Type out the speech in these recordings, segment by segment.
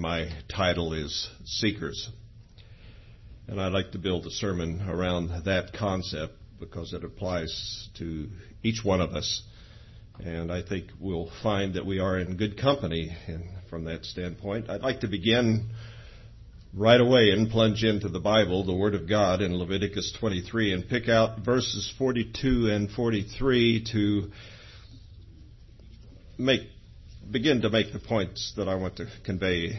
my title is Seekers. And I'd like to build a sermon around that concept because it applies to each one of us. And I think we'll find that we are in good company from that standpoint. I'd like to begin right away and plunge into the Bible, the Word of God, in Leviticus 23, and pick out verses 42 and 43 to begin to make the points that I want to convey.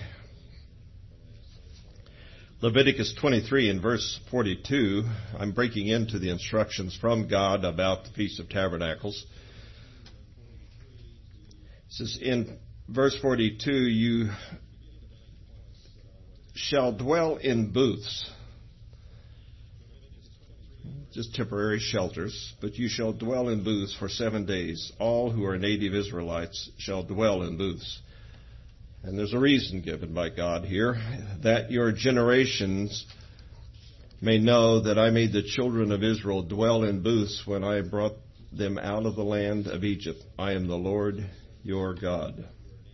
Leviticus 23 and verse 42, I'm breaking into the instructions from God about the Feast of Tabernacles. It says in verse 42, you shall dwell in booths, just temporary shelters, but you shall dwell in booths for 7 days. All who are native Israelites shall dwell in booths. And there's a reason given by God here, that your generations may know that I made the children of Israel dwell in booths when I brought them out of the land of Egypt. I am the Lord your God.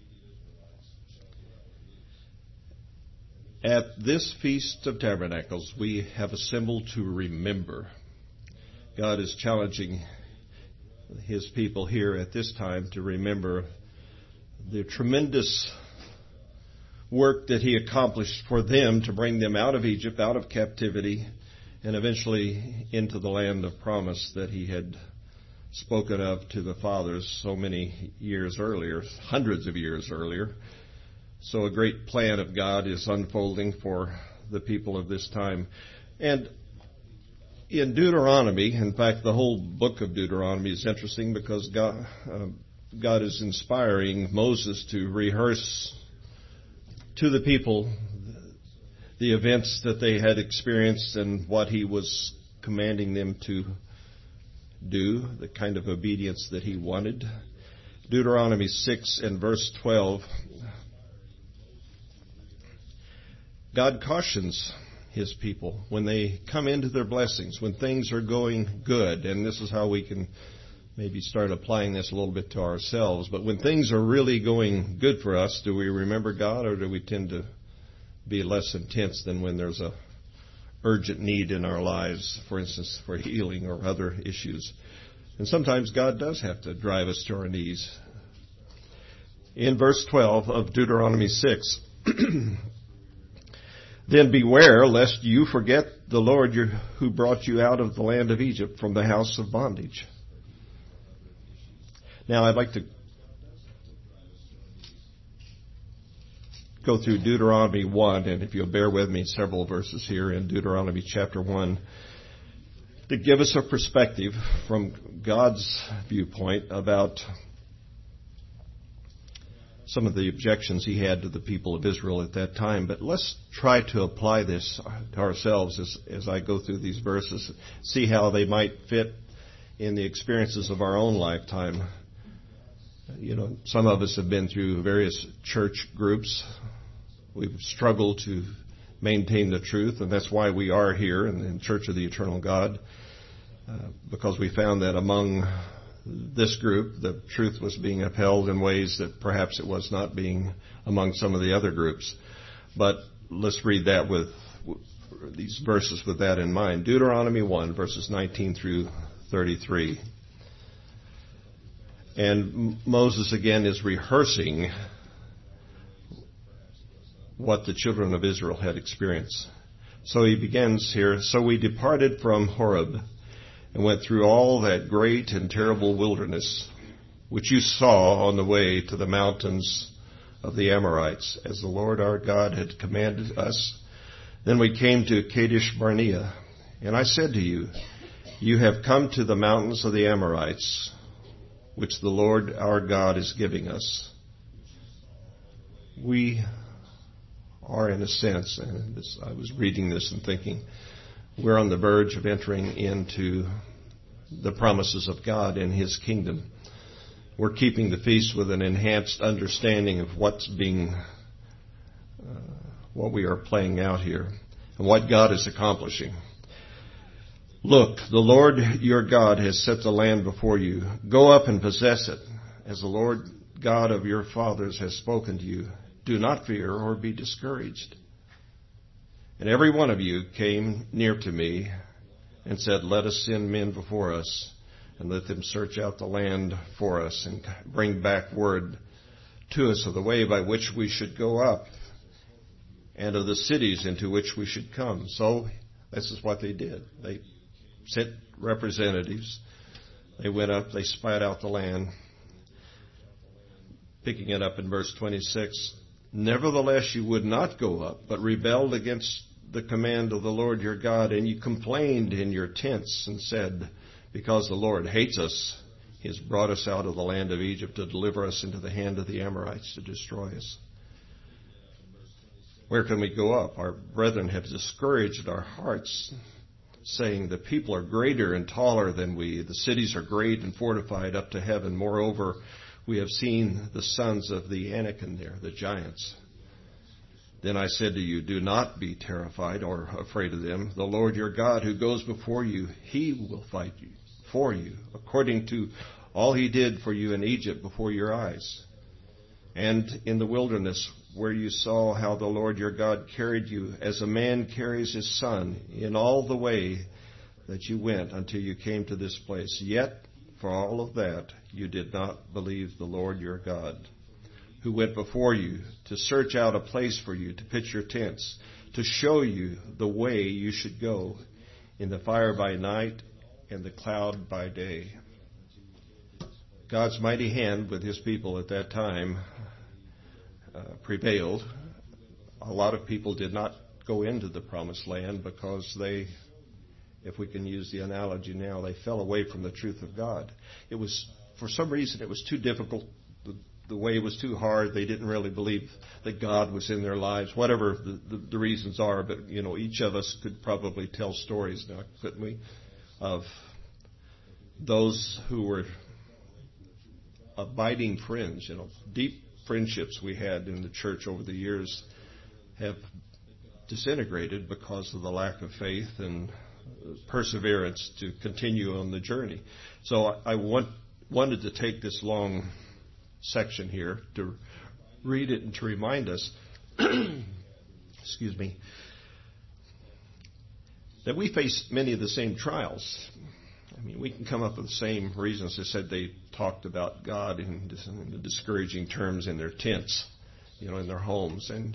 At this Feast of Tabernacles, we have assembled to remember. God is challenging His people here at this time to remember the tremendous work that He accomplished for them to bring them out of Egypt, out of captivity, and eventually into the land of promise that He had spoken of to the fathers so many years earlier, hundreds of years earlier. So a great plan of God is unfolding for the people of this time. And in Deuteronomy, in fact, the whole book of Deuteronomy is interesting because God is inspiring Moses to rehearse to the people the events that they had experienced and what he was commanding them to do, the kind of obedience that he wanted. Deuteronomy 6 and verse 12, God cautions His people when they come into their blessings, when things are going good, and this is how we can maybe start applying this a little bit to ourselves. But when things are really going good for us, do we remember God, or do we tend to be less intense than when there's a urgent need in our lives, for instance, for healing or other issues? And sometimes God does have to drive us to our knees. In verse 12 of Deuteronomy 6, then beware lest you forget the Lord who brought you out of the land of Egypt from the house of bondage. Now I'd like to go through Deuteronomy 1, and if you'll bear with me, several verses here in Deuteronomy chapter 1, to give us a perspective from God's viewpoint about some of the objections He had to the people of Israel at that time. But let's try to apply this to ourselves as I go through these verses, see how they might fit in the experiences of our own lifetime. You know, some of us have been through various church groups. We've struggled to maintain the truth, and that's why we are here in the Church of the Eternal God, because we found that among this group, the truth was being upheld in ways that perhaps it was not being among some of the other groups. But let's read that with these verses with that in mind. Deuteronomy 1, verses 19 through 33. And Moses again is rehearsing what the children of Israel had experienced. So he begins here, so we departed from Horeb and went through all that great and terrible wilderness, which you saw on the way to the mountains of the Amorites, as the Lord our God had commanded us. Then we came to Kadesh Barnea, and I said to you, you have come to the mountains of the Amorites, which the Lord our God is giving us. We are, in a sense, and I was reading this and thinking, we're on the verge of entering into the promises of God in His kingdom. We're keeping the feast with an enhanced understanding of what we are playing out here and what God is accomplishing. Look, the Lord your God has set the land before you. Go up and possess it, as the Lord God of your fathers has spoken to you. Do not fear or be discouraged. And every one of you came near to me and said, let us send men before us, and let them search out the land for us, and bring back word to us of the way by which we should go up, and of the cities into which we should come. So this is what they did. They sent representatives. They went up, they spied out the land. Picking it up in verse 26, nevertheless you would not go up, but rebelled against the command of the Lord your God, and you complained in your tents and said, because the Lord hates us, he has brought us out of the land of Egypt to deliver us into the hand of the Amorites to destroy us. Where can we go up? Our brethren have discouraged our hearts, saying, the people are greater and taller than we. The cities are great and fortified up to heaven. Moreover, we have seen the sons of the Anakim there, the giants. Then I said to you, do not be terrified or afraid of them. The Lord your God who goes before you, he will fight you for you, according to all he did for you in Egypt before your eyes. And in the wilderness, where you saw how the Lord your God carried you as a man carries his son in all the way that you went until you came to this place. Yet, for all of that, you did not believe the Lord your God, who went before you to search out a place for you to pitch your tents, to show you the way you should go, in the fire by night and the cloud by day. God's mighty hand with his people at that time prevailed. A lot of people did not go into the promised land because they, if we can use the analogy now, they fell away from the truth of God. It was, for some reason, it was too difficult. The way was too hard. They didn't really believe that God was in their lives, whatever the reasons are. But, each of us could probably tell stories now, couldn't we, of those who were abiding friends, deep friendships we had in the church over the years have disintegrated because of the lack of faith and perseverance to continue on the journey. So I wanted to take this long section here to read it and to remind us, excuse me, that we face many of the same trials. I mean, we can come up with the same reasons. They said they talked about God in the discouraging terms in their tents, in their homes. And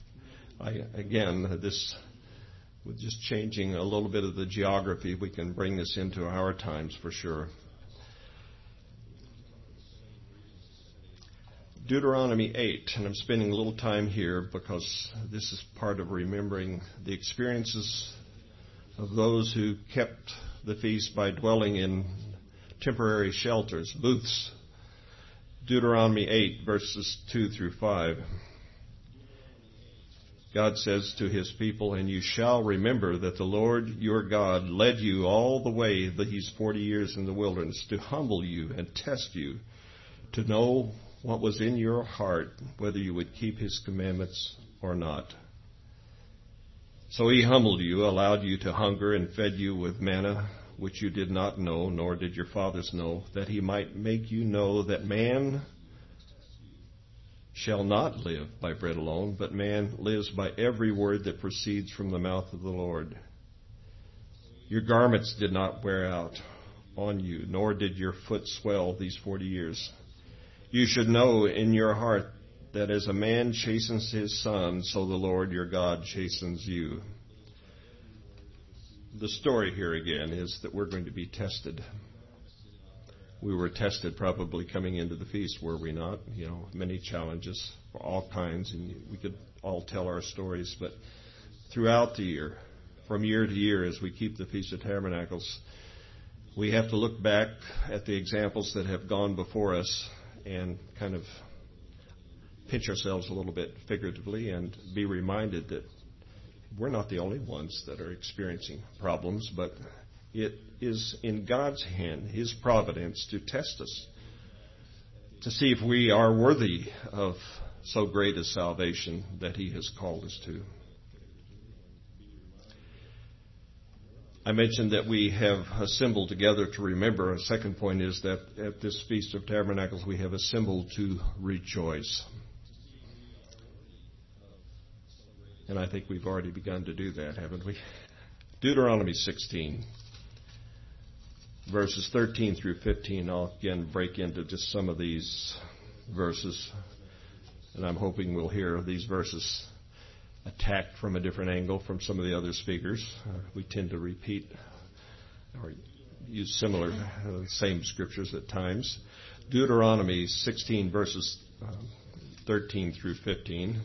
this, with just changing a little bit of the geography, we can bring this into our times for sure. Deuteronomy 8, and I'm spending a little time here because this is part of remembering the experiences of those who kept the feast by dwelling in temporary shelters, booths. Deuteronomy 8, verses 2 through 5. God says to his people, and you shall remember that the Lord your God led you all the way these 40 years in the wilderness to humble you and test you, to know what was in your heart, whether you would keep his commandments or not. So he humbled you, allowed you to hunger, and fed you with manna, which you did not know, nor did your fathers know, that he might make you know that man shall not live by bread alone, but man lives by every word that proceeds from the mouth of the Lord. Your garments did not wear out on you, nor did your foot swell these 40 years. You should know in your heart that as a man chastens his son, so the Lord your God chastens you. The story here again is that we're going to be tested. We were tested probably coming into the feast, were we not? Many challenges, all kinds, and we could all tell our stories. But throughout the year, from year to year, as we keep the Feast of Tabernacles, we have to look back at the examples that have gone before us and kind of pinch ourselves a little bit figuratively and be reminded that we're not the only ones that are experiencing problems, but it is in God's hand, his providence, to test us, to see if we are worthy of so great a salvation that he has called us to. I mentioned that we have assembled together to remember. A second point is that at this Feast of Tabernacles we have assembled to rejoice. And I think we've already begun to do that, haven't we? Deuteronomy 16, verses 13 through 15. I'll again break into just some of these verses. And I'm hoping we'll hear these verses attacked from a different angle from some of the other speakers. We tend to repeat or use similar, same scriptures at times. Deuteronomy 16, verses 13 through 15.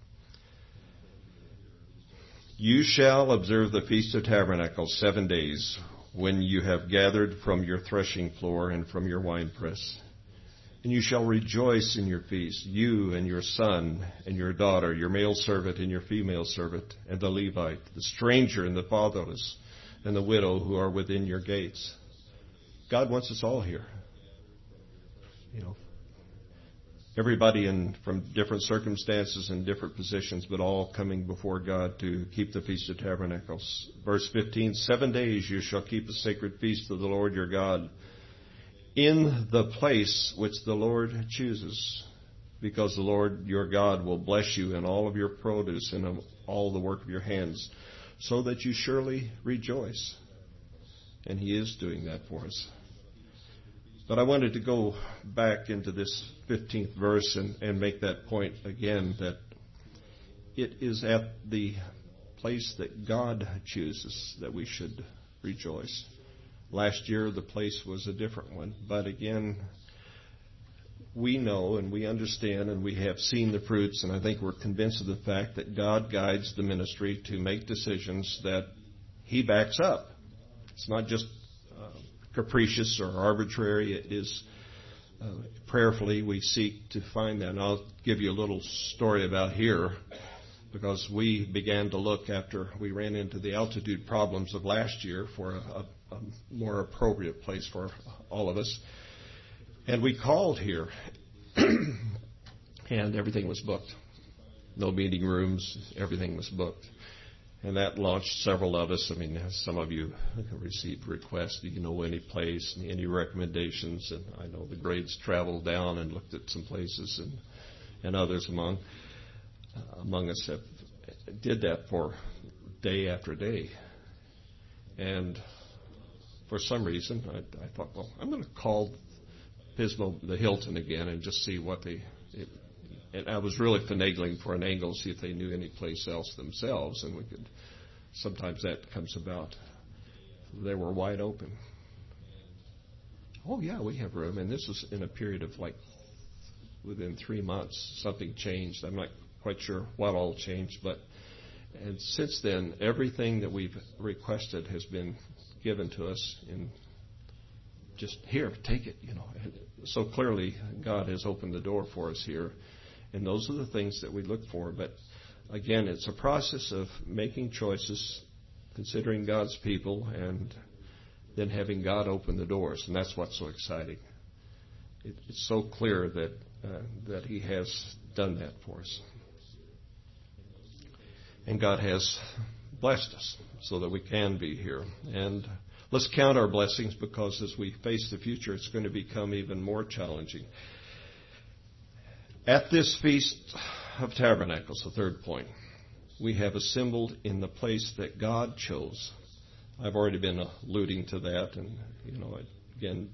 You shall observe the Feast of Tabernacles 7 days, when you have gathered from your threshing floor and from your winepress. And you shall rejoice in your feast, you and your son and your daughter, your male servant and your female servant, and the Levite, the stranger and the fatherless, and the widow who are within your gates. God wants us all here. Everybody from different circumstances and different positions, but all coming before God to keep the Feast of Tabernacles. Verse 15, 7 days you shall keep a sacred feast of the Lord your God in the place which the Lord chooses, because the Lord your God will bless you in all of your produce and all the work of your hands, so that you surely rejoice. And He is doing that for us. But I wanted to go back into this 15th verse and make that point again, that it is at the place that God chooses that we should rejoice. Last year the place was a different one, but again, we know and we understand and we have seen the fruits, and I think we're convinced of the fact that God guides the ministry to make decisions that He backs up. It's not just capricious or arbitrary. It is prayerfully we seek to find that. And I'll give you a little story about here, because we began to look after we ran into the altitude problems of last year for a more appropriate place for all of us. And we called here, and everything was booked. No meeting rooms, everything was booked. And that launched several of us. I mean, some of you received requests. Do you know any place, any recommendations? And I know the grades traveled down and looked at some places, and others among us did that for day after day. And for some reason, I thought, well, I'm going to call Pismo, the Hilton again, and just see what and I was really finagling for an angle, see if they knew any place else themselves, and we could. Sometimes that comes about. They were wide open. Oh yeah, we have room, and this was in a period of within 3 months, something changed. I'm not quite sure what all changed, and since then, everything that we've requested has been given to us in just here, take it. So clearly, God has opened the door for us here. And those are the things that we look for. But again, it's a process of making choices, considering God's people, and then having God open the doors. And that's what's so exciting. It's so clear that He has done that for us. And God has blessed us so that we can be here. And let's count our blessings, because as we face the future, it's going to become even more challenging. At this Feast of Tabernacles, the third point, we have assembled in the place that God chose. I've already been alluding to that, and again,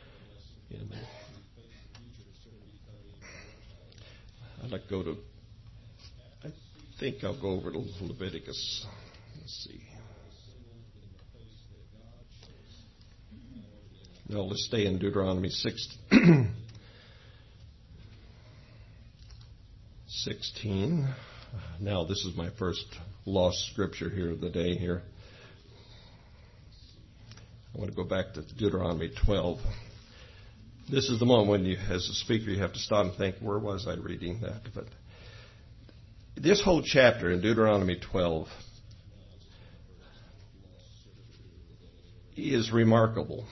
I'd like to go to. I think I'll go over to Leviticus. Let's see. No, let's stay in Deuteronomy 16. Now, this is my first lost scripture here of the day here. I want to go back to Deuteronomy 12. This is the moment when you, as a speaker, you have to stop and think, where was I reading that? But this whole chapter in Deuteronomy 12 is remarkable.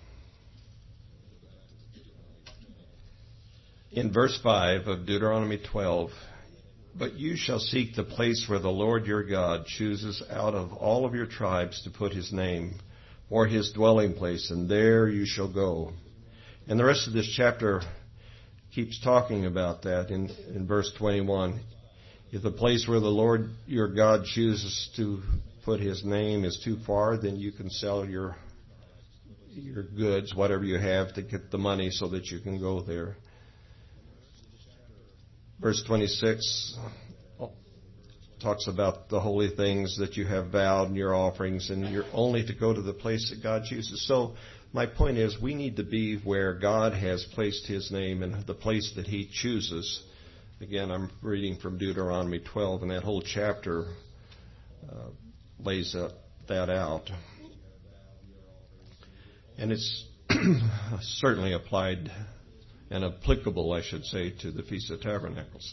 In verse 5 of Deuteronomy 12, but you shall seek the place where the Lord your God chooses out of all of your tribes to put His name, or His dwelling place, and there you shall go. And the rest of this chapter keeps talking about that in verse 21. If the place where the Lord your God chooses to put His name is too far, then you can sell your goods, whatever you have, to get the money so that you can go there. Verse 26 talks about the holy things that you have vowed and your offerings, and you're only to go to the place that God chooses. So my point is, we need to be where God has placed His name and the place that He chooses. Again, I'm reading from Deuteronomy 12, and that whole chapter lays that out. And it's certainly applied and applicable, I should say, to the Feast of Tabernacles.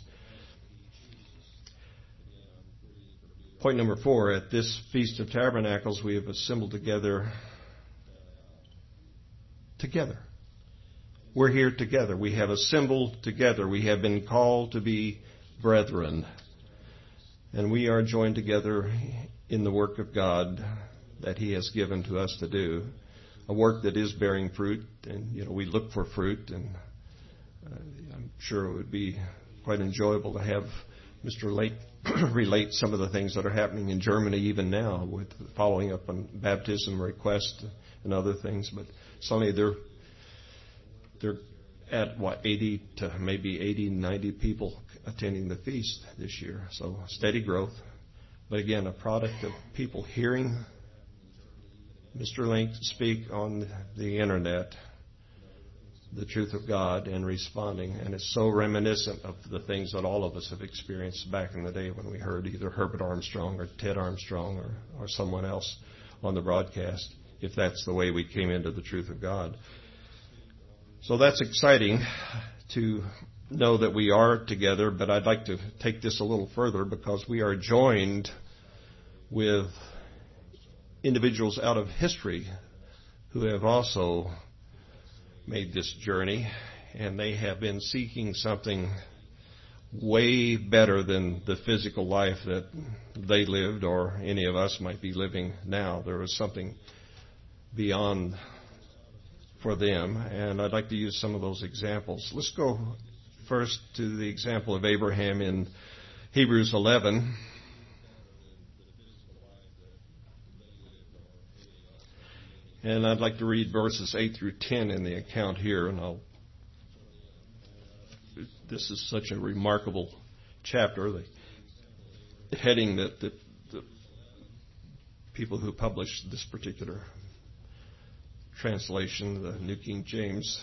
Point number 4, at this Feast of Tabernacles, we have assembled together. We're here together. We have assembled together. We have been called to be brethren. And we are joined together in the work of God that He has given to us to do. A work that is bearing fruit, and we look for fruit, and I'm sure it would be quite enjoyable to have Mr. Lake relate some of the things that are happening in Germany even now, with following up on baptism requests and other things. But suddenly they're at 80 to maybe 80, 90 people attending the feast this year. So steady growth. But again, a product of people hearing Mr. Link speak on the internet the truth of God and responding. And it's so reminiscent of the things that all of us have experienced back in the day when we heard either Herbert Armstrong or Ted Armstrong or someone else on the broadcast, if that's the way we came into the truth of God. So that's exciting to know that we are together, but I'd like to take this a little further, because we are joined with individuals out of history who have also made this journey, and they have been seeking something way better than the physical life that they lived or any of us might be living now. There was something beyond for them, and I'd like to use some of those examples. Let's go first to the example of Abraham in Hebrews 11. And I'd like to read verses 8 through 10 in the account here, and this is such a remarkable chapter. The heading that the people who published this particular translation, the New King James,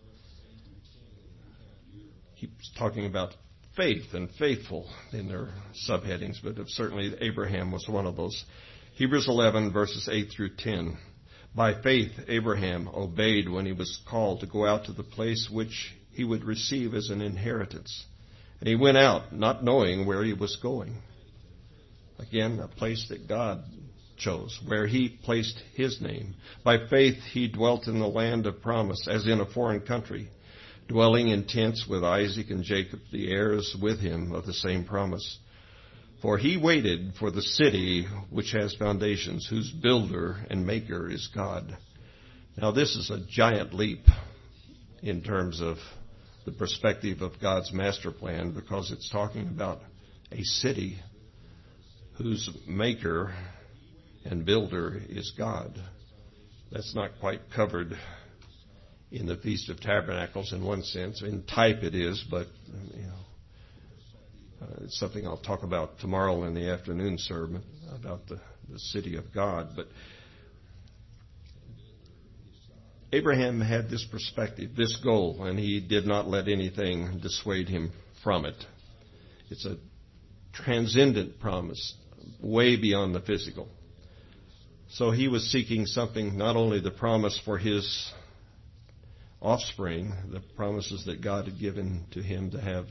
keeps talking about faith and faithful in their subheadings, but certainly Abraham was one of those. Hebrews 11, verses 8 through 10. By faith, Abraham obeyed when he was called to go out to the place which he would receive as an inheritance. And he went out, not knowing where he was going. Again, a place that God chose, where He placed His name. By faith, he dwelt in the land of promise, as in a foreign country, dwelling in tents with Isaac and Jacob, the heirs with him of the same promise. For he waited for the city which has foundations, whose builder and maker is God. Now, this is a giant leap in terms of the perspective of God's master plan, because it's talking about a city whose maker and builder is God. That's not quite covered in the Feast of Tabernacles in one sense. In type it is, but it's something I'll talk about tomorrow in the afternoon sermon, about the city of God. But Abraham had this perspective, this goal, and he did not let anything dissuade him from it. It's a transcendent promise, way beyond the physical. So he was seeking something, not only the promise for his offspring, the promises that God had given to him to have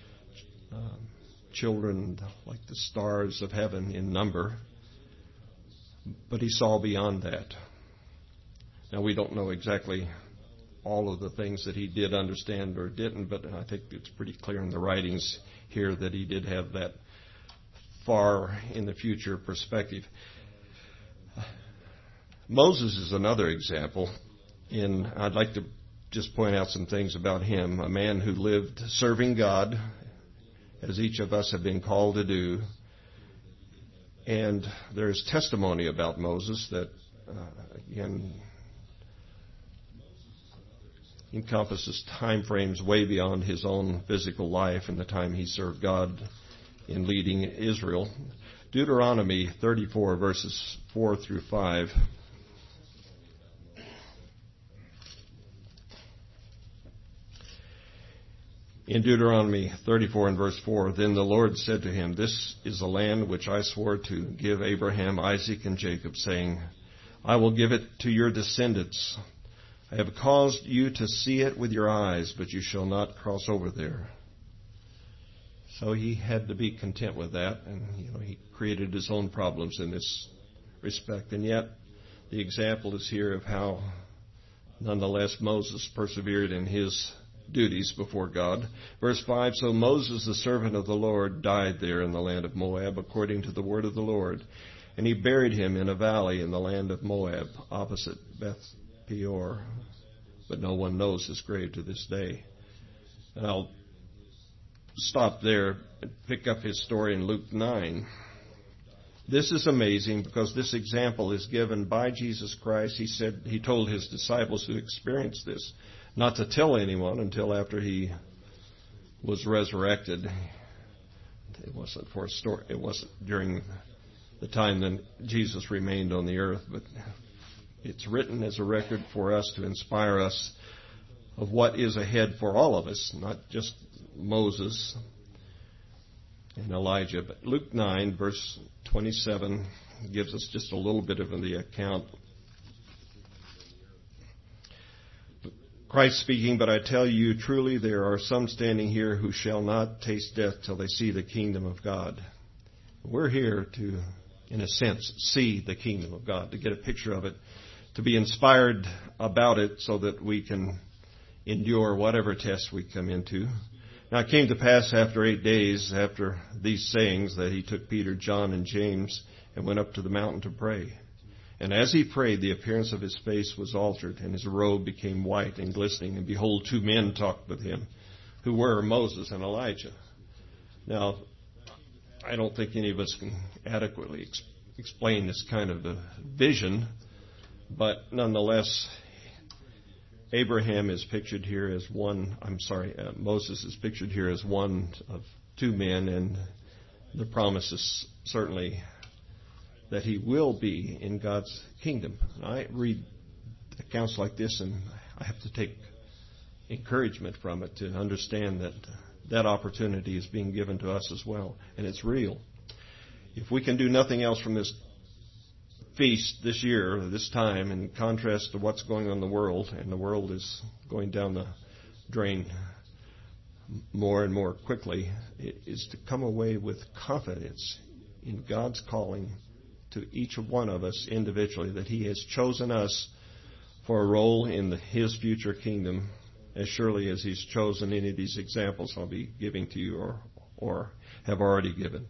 children like the stars of heaven in number, but he saw beyond that. Now, we don't know exactly all of the things that he did understand or didn't, but I think it's pretty clear in the writings here that he did have that far in the future perspective. Moses is another example, and I'd like to just point out some things about him. A man who lived serving God as each of us have been called to do. And there's testimony about Moses that, again, encompasses time frames way beyond his own physical life and the time he served God in leading Israel. Deuteronomy 34, verses 4 through 5. In Deuteronomy 34 and verse 4, then the Lord said to him, this is the land which I swore to give Abraham, Isaac, and Jacob, saying, I will give it to your descendants. I have caused you to see it with your eyes, but you shall not cross over there. So he had to be content with that, and he created his own problems in this respect. And yet, the example is here of how, nonetheless, Moses persevered in his duties before God. Verse 5, so Moses, the servant of the Lord, died there in the land of Moab, according to the word of the Lord. And he buried him in a valley in the land of Moab, opposite Beth Peor. But no one knows his grave to this day. And I'll stop there and pick up his story in Luke 9. This is amazing because this example is given by Jesus Christ. He told his disciples who experienced this not to tell anyone until after he was resurrected. It wasn't for a story. It wasn't during the time that Jesus remained on the earth, but it's written as a record for us to inspire us of what is ahead for all of us, not just Moses and Elijah. But Luke 9, verse 27, gives us just a little bit of the account. Christ speaking, but I tell you truly there are some standing here who shall not taste death till they see the kingdom of God. We're here to, in a sense, see the kingdom of God, to get a picture of it, to be inspired about it so that we can endure whatever tests we come into. Now it came to pass after 8 days after these sayings that he took Peter, John, and James and went up to the mountain to pray. And as he prayed, the appearance of his face was altered, and his robe became white and glistening. And behold, 2 men talked with him, who were Moses and Elijah. Now, I don't think any of us can adequately explain this kind of a vision, but nonetheless, Abraham is pictured here as Moses is pictured here as one of 2 men, and the promise is certainly that he will be in God's kingdom. And I read accounts like this, and I have to take encouragement from it to understand that that opportunity is being given to us as well, and it's real. If we can do nothing else from this feast this year, this time, in contrast to what's going on in the world, and the world is going down the drain more and more quickly, it is to come away with confidence in God's calling to each one of us individually, that he has chosen us for a role in his future kingdom, as surely as he's chosen any of these examples I'll be giving to you or have already given.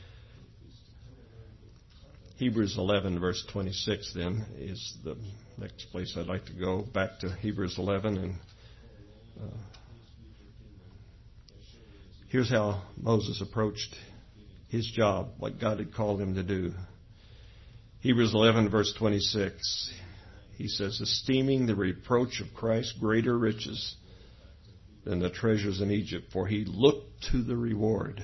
Hebrews 11, verse 26, then, is the next place I'd like to go. Back to Hebrews 11, and here's how Moses approached his job, what God had called him to do. Hebrews 11, verse 26, he says, esteeming the reproach of Christ greater riches than the treasures in Egypt, for he looked to the reward.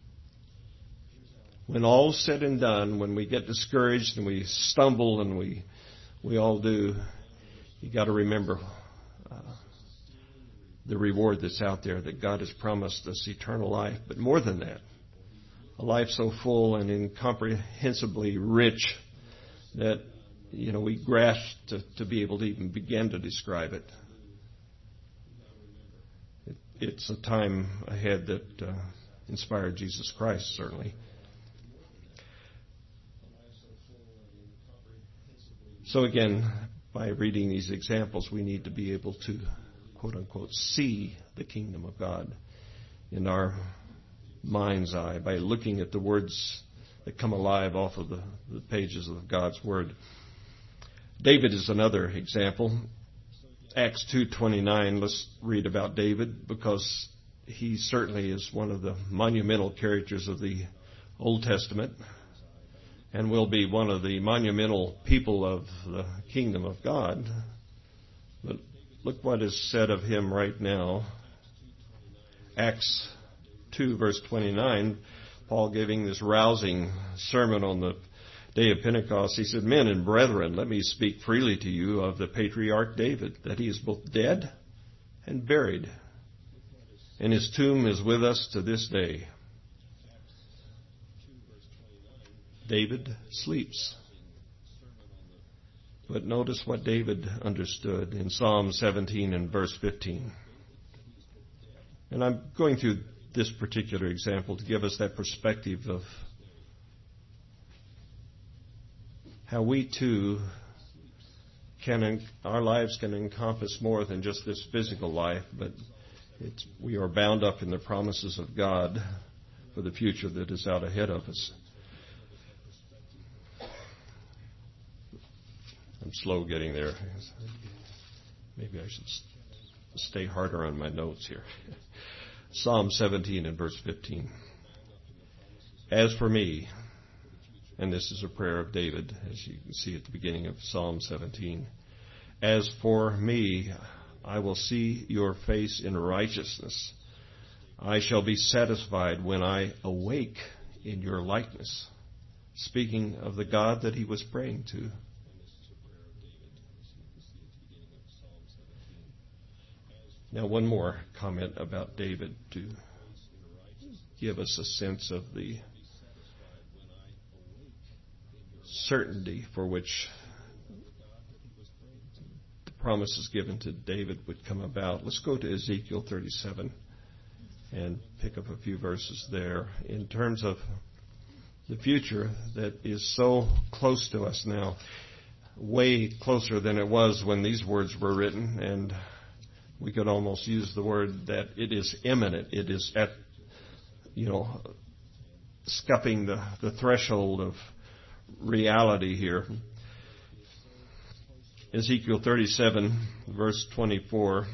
When all's said and done, when we get discouraged and we stumble, and we all do, you got to remember the reward that's out there, that God has promised us eternal life. But more than that, a life so full and incomprehensibly rich that we grasp to be able to even begin to describe it. It's a time ahead that inspired Jesus Christ, certainly. So again, by reading these examples, we need to be able to, quote unquote, see the kingdom of God in our mind's eye by looking at the words that come alive off of the pages of God's Word. David is another example. Acts 2:29, let's read about David, because he certainly is one of the monumental characters of the Old Testament and will be one of the monumental people of the kingdom of God. But look what is said of him right now. Acts 2, verse 29, Paul giving this rousing sermon on the day of Pentecost. He said, "Men and brethren, let me speak freely to you of the patriarch David, that he is both dead and buried, and his tomb is with us to this day." David sleeps. But notice what David understood in Psalm 17 and verse 15. And I'm going through this particular example to give us that perspective of how we too our lives can encompass more than just this physical life, but we are bound up in the promises of God for the future that is out ahead of us. I'm slow getting there. Maybe I should stay harder on my notes here. Psalm 17 and verse 15. "As for me," and this is a prayer of David, as you can see at the beginning of Psalm 17. "As for me, I will see your face in righteousness. I shall be satisfied when I awake in your likeness." Speaking of the God that he was praying to. Now, one more comment about David to give us a sense of the certainty for which the promises given to David would come about. Let's go to Ezekiel 37 and pick up a few verses there in terms of the future that is so close to us now, way closer than it was when these words were written, and we could almost use the word that it is imminent. It is at, scupping the threshold of reality here. Ezekiel 37, verse 24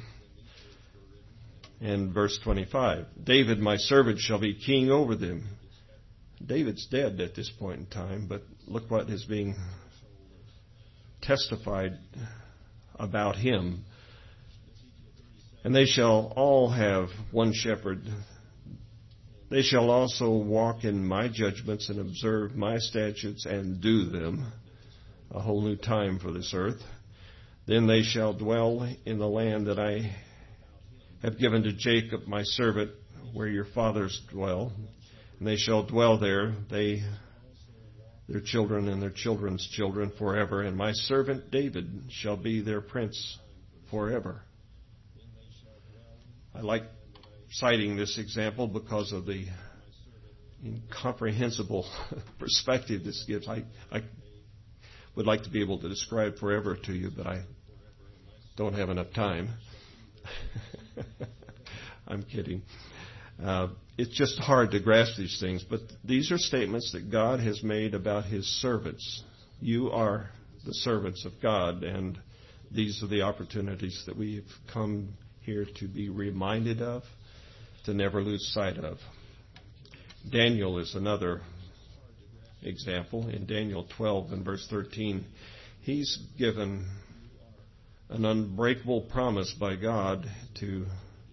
and verse 25. "David, my servant, shall be king over them." David's dead at this point in time, but look what is being testified about him. "And they shall all have one shepherd. They shall also walk in my judgments and observe my statutes and do them." A whole new time for this earth. "Then they shall dwell in the land that I have given to Jacob my servant, where your fathers dwell. And they shall dwell there, their children and their children's children forever. And my servant David shall be their prince forever." I like citing this example because of the incomprehensible perspective this gives. I would like to be able to describe forever to you, but I don't have enough time. I'm kidding. It's just hard to grasp these things, but these are statements that God has made about His servants. You are the servants of God, and these are the opportunities that we've come here to be reminded of, to never lose sight of. Daniel is another example. In Daniel 12 and verse 13, he's given an unbreakable promise by God to,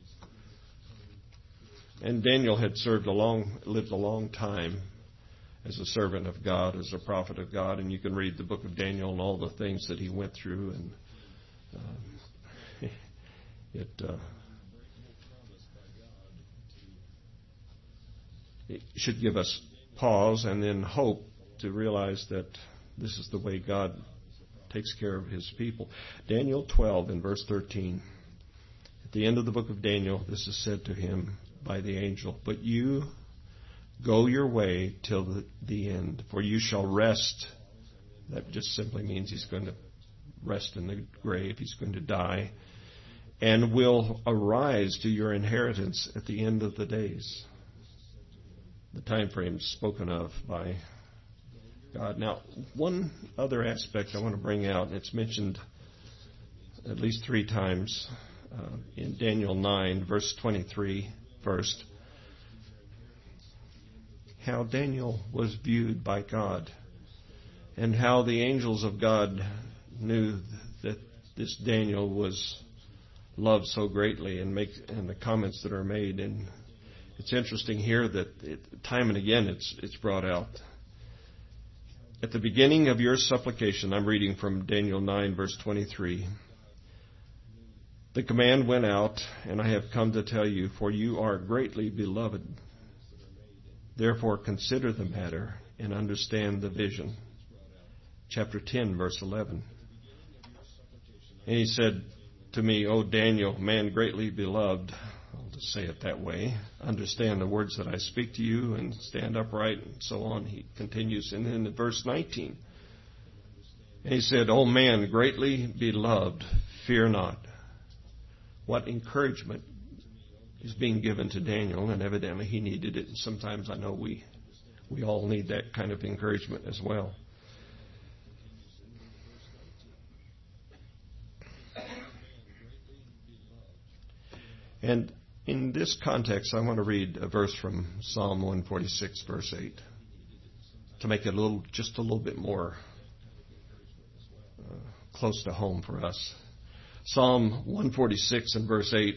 and Daniel had lived a long time as a servant of God, as a prophet of God, and you can read the book of Daniel and all the things that he went through, and it should give us pause and then hope to realize that this is the way God takes care of His people. Daniel 12 and verse 13. At the end of the book of Daniel, this is said to him by the angel, "But you go your way till the end, for you shall rest." That just simply means he's going to rest in the grave. He's going to die. "And will arise to your inheritance at the end of the days." The time frame spoken of by God. Now, one other aspect I want to bring out, and it's mentioned at least 3 times in Daniel 9, verse 23. first. How Daniel was viewed by God, and how the angels of God knew that this Daniel was loved so greatly, and the comments that are made. And it's interesting here that time and again it's brought out. At the beginning of your supplication, I'm reading from Daniel 9, verse 23. The command went out, and I have come to tell you, for you are greatly beloved. Therefore consider the matter and understand the vision. Chapter 10, verse 11. And he said to me, O Daniel, man greatly beloved, I'll just say it that way, understand the words that I speak to you and stand upright and so on. He continues, and then in verse 19, and he said, O man greatly beloved, fear not. What encouragement is being given to Daniel, and evidently he needed it. And sometimes I know we all need that kind of encouragement as well. And in this context, I want to read a verse from Psalm 146, verse 8, to make it just a little bit more close to home for us. Psalm 146 and verse 8,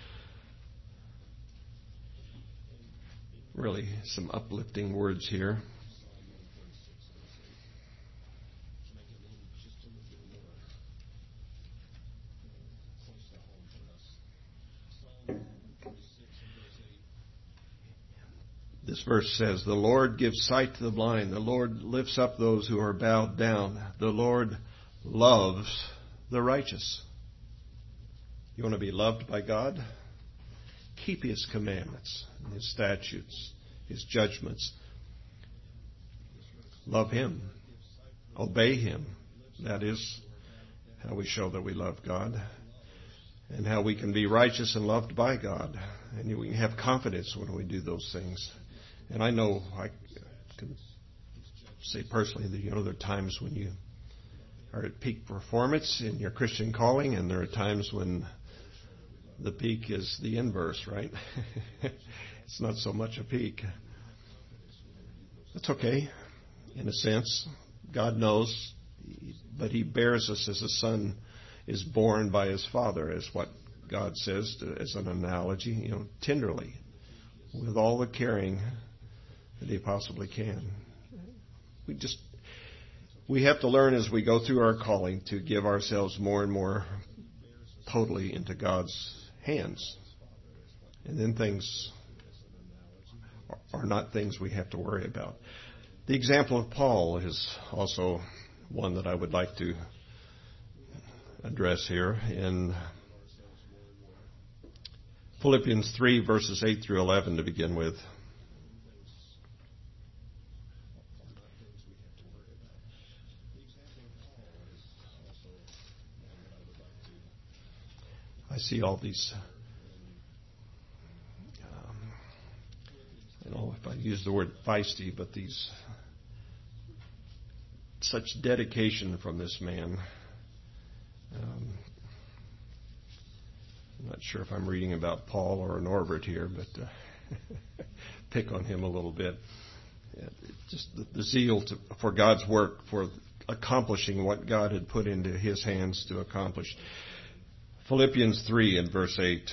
really some uplifting words here. This verse says, the Lord gives sight to the blind. The Lord lifts up those who are bowed down. The Lord loves the righteous. You want to be loved by God? Keep His commandments, His statutes, His judgments. Love Him. Obey Him. That is how we show that we love God, and how we can be righteous and loved by God. And we can have confidence when we do those things. And I know I can say personally that, there are times when you are at peak performance in your Christian calling, and there are times when the peak is the inverse, right? It's not so much a peak. That's okay, in a sense. God knows, but He bears us as a son is born by his father, is what God says as an analogy, tenderly, with all the caring that He possibly can. We have to learn as we go through our calling to give ourselves more and more totally into God's hands. And then things are not things we have to worry about. The example of Paul is also one that I would like to address here in Philippians 3, verses 8 through 11 to begin with. I see all these, I don't know if I use the word feisty, but such dedication from this man. I'm not sure if I'm reading about Paul or Norbert here, but pick on him a little bit. Just the zeal for God's work, for accomplishing what God had put into his hands to accomplish. Philippians 3 and verse 8.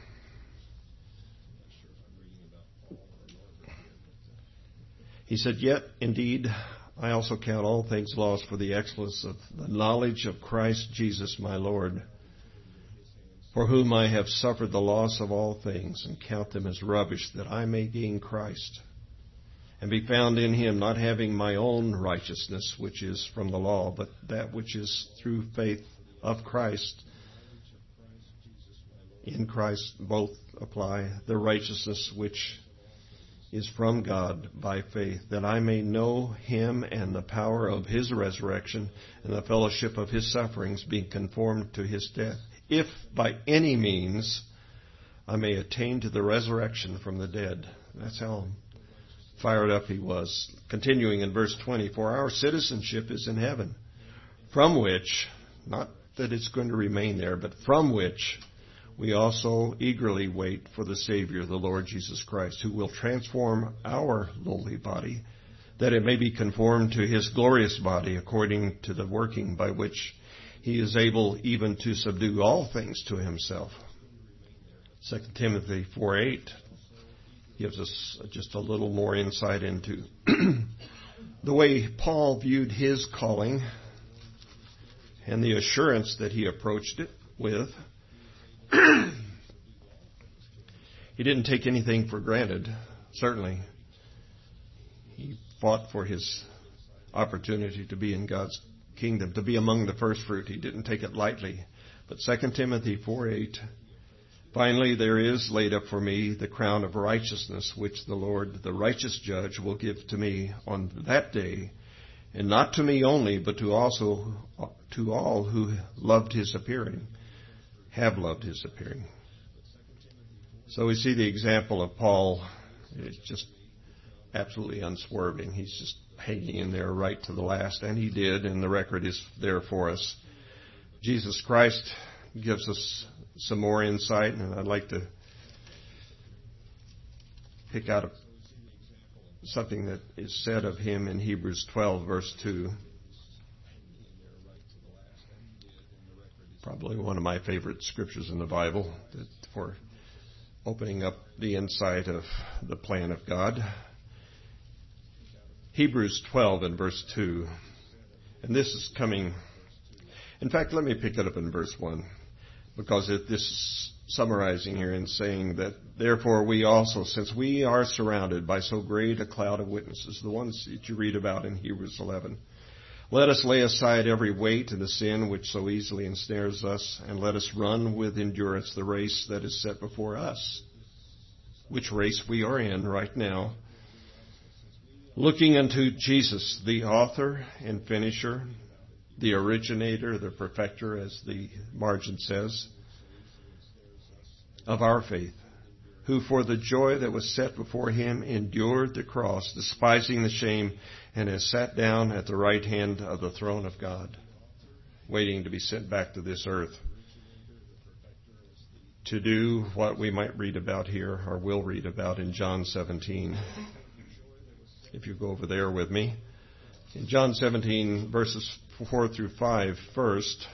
He said, "Yet indeed I also count all things lost for the excellence of the knowledge of Christ Jesus my Lord, for whom I have suffered the loss of all things, and count them as rubbish, that I may gain Christ, and be found in Him, not having my own righteousness, which is from the law, but that which is through faith of Christ." In Christ both apply, the righteousness which is from God by faith, that I may know Him and the power of His resurrection and the fellowship of His sufferings, being conformed to His death, if by any means I may attain to the resurrection from the dead. That's how fired up he was. Continuing in verse 20, "For our citizenship is in heaven, from which," not that it's going to remain there, but "from which we also eagerly wait for the Savior, the Lord Jesus Christ, who will transform our lowly body, that it may be conformed to his glorious body, according to the working by which he is able even to subdue all things to himself. 2 Timothy 4:8 gives us just a little more insight into the way Paul viewed his calling and the assurance that he approached it with. He didn't take anything for granted, certainly. He fought for his opportunity to be in God's kingdom, to be among the first fruit. He didn't take it lightly. But 2 Timothy 4:8, finally, there is laid up for me the crown of righteousness, which the Lord, the righteous judge, will give to me on that day, and not to me only, but to all who loved his appearing, have loved his appearing. So we see the example of Paul. It's just absolutely unswerving. He's just hanging in there right to the last, and he did, and the record is there for us. Jesus Christ gives us some more insight, and I'd like to pick out something that is said of him in Hebrews 12, verse 2. Probably one of my favorite scriptures in the Bible for opening up the insight of the plan of God. Hebrews 12 and verse 2. And this is coming. In fact, let me pick it up in verse 1, because this is summarizing here and saying that, therefore we also, since we are surrounded by so great a cloud of witnesses, the ones that you read about in Hebrews 11, let us lay aside every weight and the sin which so easily ensnares us, and let us run with endurance the race that is set before us, which race we are in right now, looking unto Jesus, the author and finisher, the originator, the perfecter, as the margin says, of our faith, who for the joy that was set before him endured the cross, despising the shame, and has sat down at the right hand of the throne of God, waiting to be sent back to this earth to do what we might read about here, or will read about in John 17. If you go over there with me. In John 17, verses 4 through 5 first.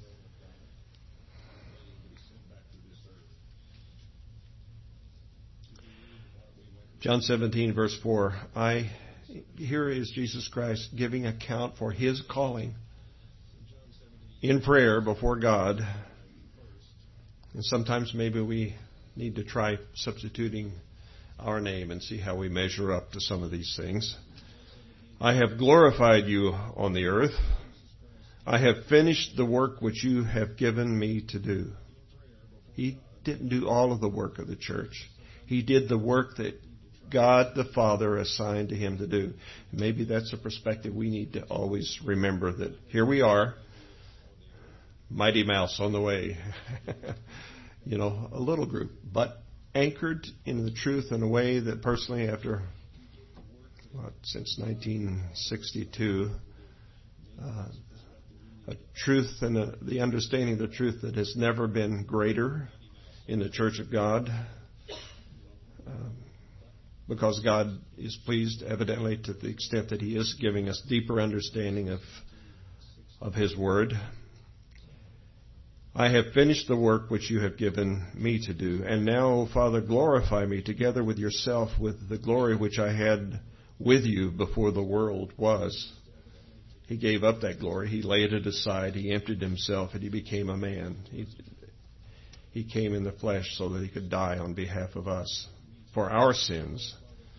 John 17, verse 4. Here is Jesus Christ giving account for his calling in prayer before God. And sometimes maybe we need to try substituting our name and see how we measure up to some of these things. I have glorified you on the earth. I have finished the work which you have given me to do. He didn't do all of the work of the church. He did the work that God the Father assigned to him to do. Maybe that's a perspective we need to always remember, that here we are, Mighty Mouse on the way. A little group, but anchored in the truth in a way that personally, after since 1962, a truth and the understanding of the truth that has never been greater in the Church of God, because God is pleased, evidently, to the extent that he is giving us deeper understanding of his word. I have finished the work which you have given me to do. And now, O Father, glorify me together with yourself with the glory which I had with you before the world was. He gave up that glory. He laid it aside. He emptied himself and he became a man. He came in the flesh so that he could die on behalf of us for our sins.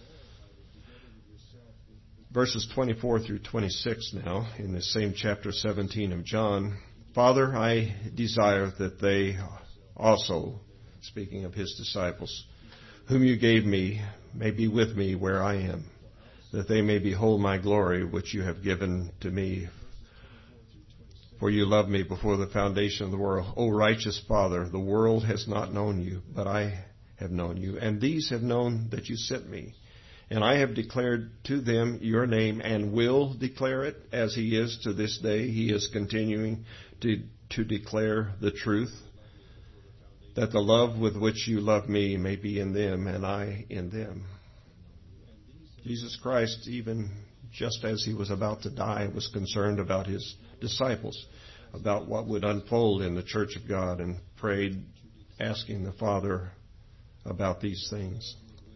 Verses 24 through 26 now in the same chapter 17 of John. Father, I desire that they also, speaking of his disciples, whom you gave me, may be with me where I am, that they may behold my glory which you have given to me. For you loved me before the foundation of the world. O righteous Father, the world has not known you, but I have known you, and these have known that you sent me. And I have declared to them your name, and will declare it, as he is to this day. He is continuing to declare the truth. that the love with which you love me may be in them and I in them. Jesus Christ, even just as he was about to die, was concerned about his disciples, about what would unfold in the church of God, and prayed, asking the Father about these things.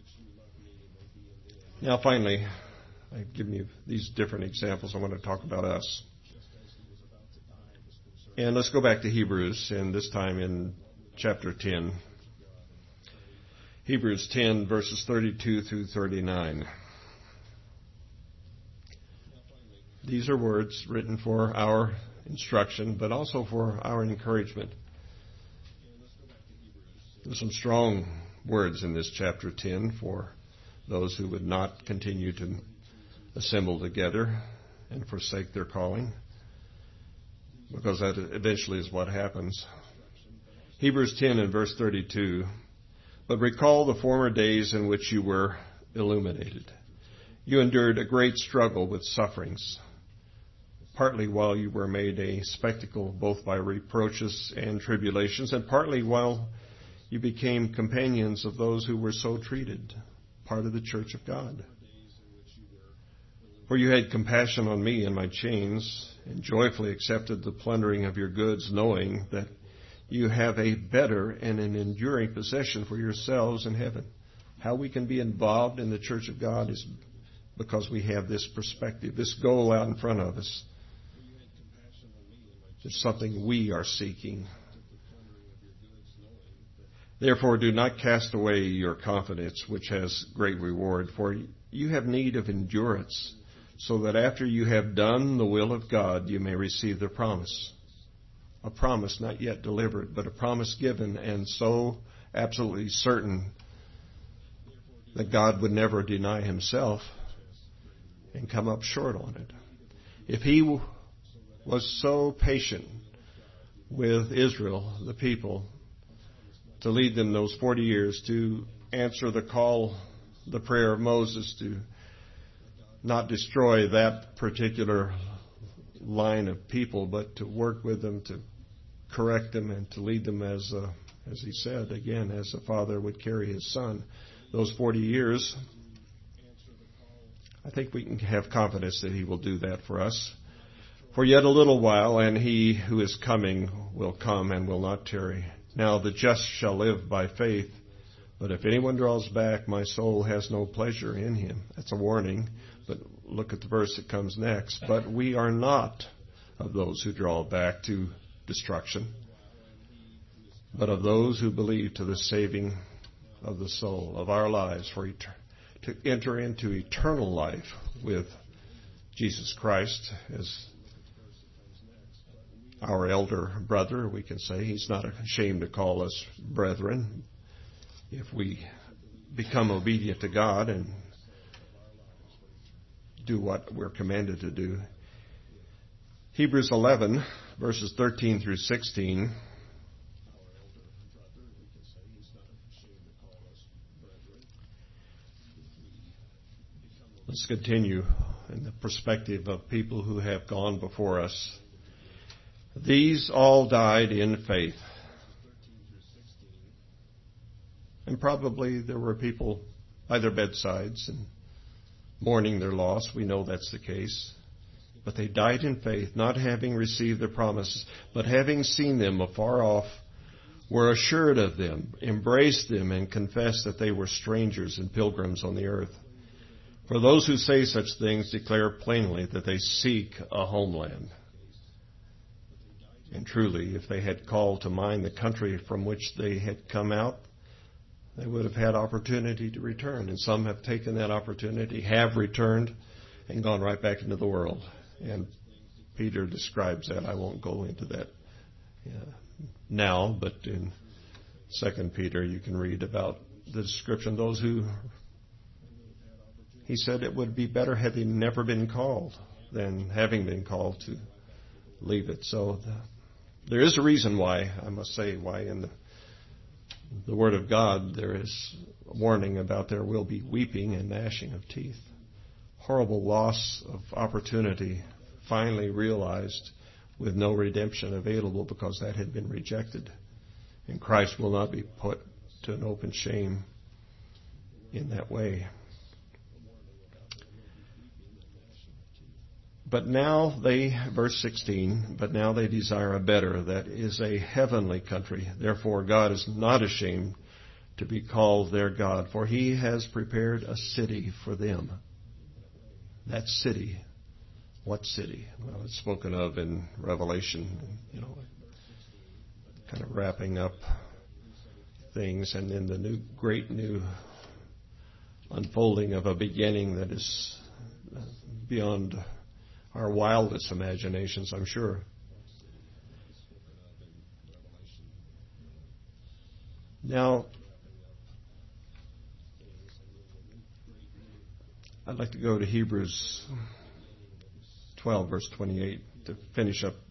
Now, finally, I've given you these different examples. I want to talk about us. And let's go back to Hebrews, and this time in chapter 10. Hebrews 10, verses 32 through 39. These are words written for our instruction, but also for our encouragement. There's some strong words in this chapter 10 for those who would not continue to assemble together and forsake their calling, because that eventually is what happens. Hebrews 10 and verse 32, but recall the former days in which you were illuminated. You endured a great struggle with sufferings, partly while you were made a spectacle both by reproaches and tribulations, and partly while you became companions of those who were so treated, part of the church of God. For you had compassion on me in my chains, and joyfully accepted the plundering of your goods, knowing that you have a better and an enduring possession for yourselves in heaven. How we can be involved in the church of God is because we have this perspective, this goal out in front of us. It's something we are seeking. Therefore, do not cast away your confidence, which has great reward, for you have need of endurance, so that after you have done the will of God, you may receive the promise. A promise not yet delivered, but a promise given, and so absolutely certain that God would never deny himself and come up short on it. If he was so patient with Israel, the people, to lead them those 40 years, to answer the call, the prayer of Moses to not destroy that particular line of people, but to work with them, to correct them, and to lead them as he said, again, as a father would carry his son. Those 40 years, I think we can have confidence that he will do that for us. For yet a little while, and he who is coming will come and will not tarry. Now the just shall live by faith, but if anyone draws back, my soul has no pleasure in him. That's a warning, but look at the verse that comes next. But we are not of those who draw back to destruction, but of those who believe to the saving of the soul, of our lives, to enter into eternal life with Jesus Christ as our elder brother. We can say he's not ashamed to call us brethren if we become obedient to God and do what we're commanded to do. Hebrews 11, verses 13 through 16. Let's continue in the perspective of people who have gone before us. These all died in faith. And probably there were people by their bedsides and mourning their loss. We know that's the case. But they died in faith, not having received the promises, but having seen them afar off, were assured of them, embraced them, and confessed that they were strangers and pilgrims on the earth. For those who say such things declare plainly that they seek a homeland. And truly, if they had called to mind the country from which they had come out, they would have had opportunity to return. And some have taken that opportunity, have returned, and gone right back into the world. And Peter describes that. I won't go into that now, but in 2 Peter you can read about the description of those who, he said it would be better had they never been called than having been called to leave it. So there is a reason why, I must say, why in the Word of God there is a warning about there will be weeping and gnashing of teeth. Horrible loss of opportunity finally realized with no redemption available because that had been rejected. And Christ will not be put to an open shame in that way. But now verse 16, but now they desire a better, that is a heavenly country. Therefore God is not ashamed to be called their God, for he has prepared a city for them. That city, what city? Well, it's spoken of in Revelation, kind of wrapping up things, and then the great new unfolding of a beginning that is beyond our wildest imaginations, I'm sure. Now, I'd like to go to Hebrews 12, verse 28, to finish up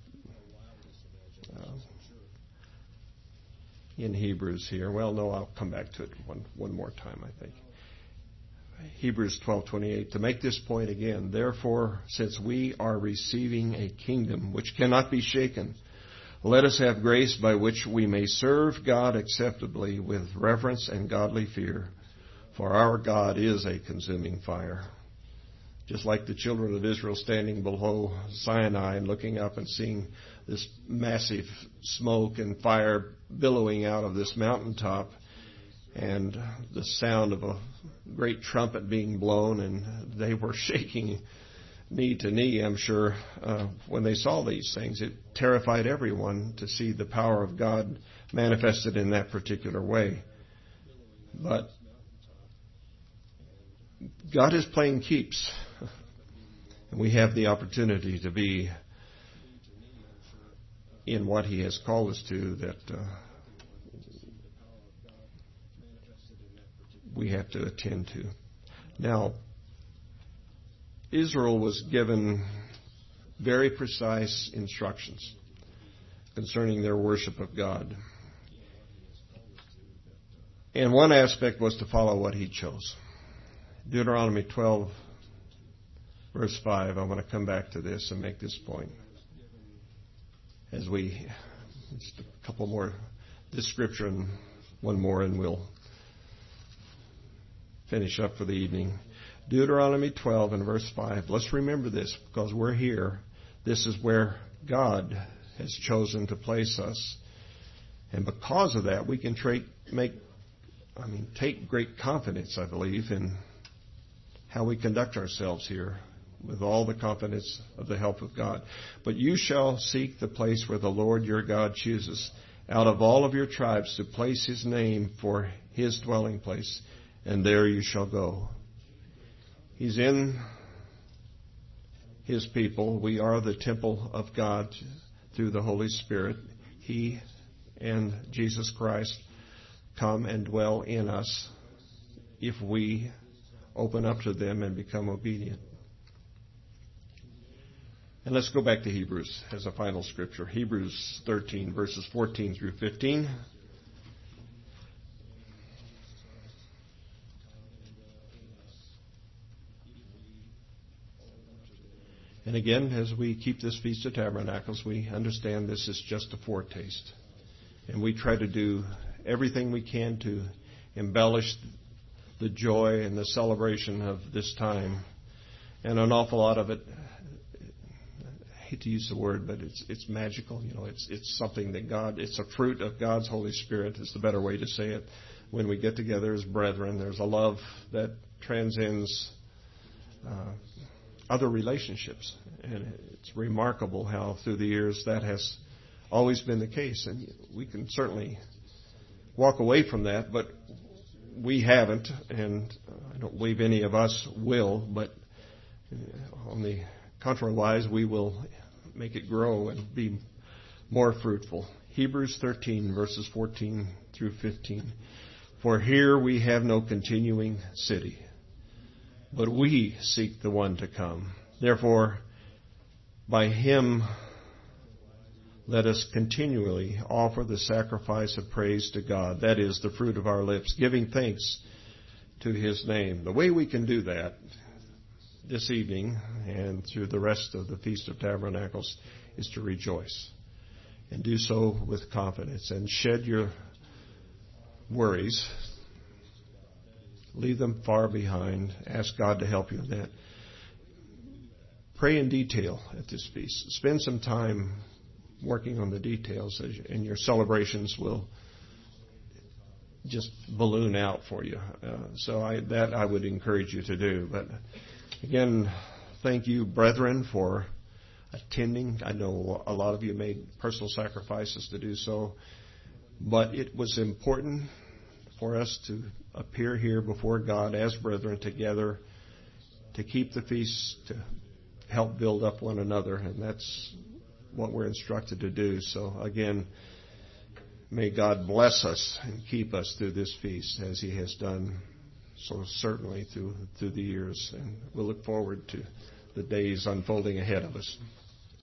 in Hebrews here. Well, no, I'll come back to it one more time, I think. Hebrews 12:28, to make this point again, therefore, since we are receiving a kingdom which cannot be shaken, let us have grace by which we may serve God acceptably with reverence and godly fear, for our God is a consuming fire. Just like the children of Israel standing below Sinai and looking up and seeing this massive smoke and fire billowing out of this mountaintop, and the sound of a great trumpet being blown, and they were shaking knee to knee, I'm sure, when they saw these things. It terrified everyone to see the power of God manifested in that particular way. But God is playing keeps, and we have the opportunity to be in what He has called us to, that we have to attend to. Now, Israel was given very precise instructions concerning their worship of God. And one aspect was to follow what He chose. Deuteronomy 12, verse 5, I want to come back to this and make this point. Just a couple more, this scripture and one more, and we'll finish up for the evening. Deuteronomy 12 and verse 5. Let's remember this, because we're here. This is where God has chosen to place us. And because of that, we can take great confidence, I believe, in how we conduct ourselves here, with all the confidence of the help of God. But you shall seek the place where the Lord your God chooses out of all of your tribes to place His name for His dwelling place, and there you shall go. He's in His people. We are the temple of God through the Holy Spirit. He and Jesus Christ come and dwell in us if we open up to them and become obedient. And let's go back to Hebrews as a final scripture. Hebrews 13, verses 14 through 15. And again, as we keep this Feast of Tabernacles, we understand this is just a foretaste. And we try to do everything we can to embellish the joy and the celebration of this time. And an awful lot of it, I hate to use the word, but it's magical. It's something that it's a fruit of God's Holy Spirit, is the better way to say it. When we get together as brethren, there's a love that transcends other relationships. And it's remarkable how through the years that has always been the case. And we can certainly walk away from that, but we haven't, and I don't believe any of us will, but on the contrary-wise, we will make it grow and be more fruitful. Hebrews 13, verses 14 through 15. For here we have no continuing city, but we seek the one to come. Therefore, by Him let us continually offer the sacrifice of praise to God, that is, the fruit of our lips, giving thanks to His name. The way we can do that this evening and through the rest of the Feast of Tabernacles is to rejoice. and do so with confidence, and shed your worries. Leave them far behind. Ask God to help you in that. Pray in detail at this feast. Spend some time working on the details, and your celebrations will just balloon out for you. I would encourage you to do. But again, thank you, brethren, for attending. I know a lot of you made personal sacrifices to do so, but it was important for us to appear here before God as brethren together to keep the feast, to help build up one another, and that's what we're instructed to do. So again, may God bless us and keep us through this feast as He has done so certainly through the years, and we'll look forward to the days unfolding ahead of us.